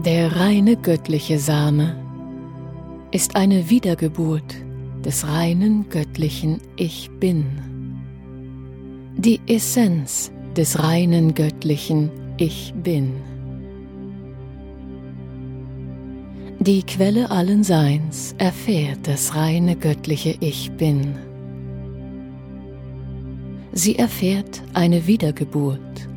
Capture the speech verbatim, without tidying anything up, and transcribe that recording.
Der reine göttliche Same ist eine Wiedergeburt des reinen göttlichen Ich Bin. Die Essenz des reinen göttlichen Ich Bin. Die Quelle allen Seins erfährt das reine göttliche Ich Bin. Sie erfährt eine Wiedergeburt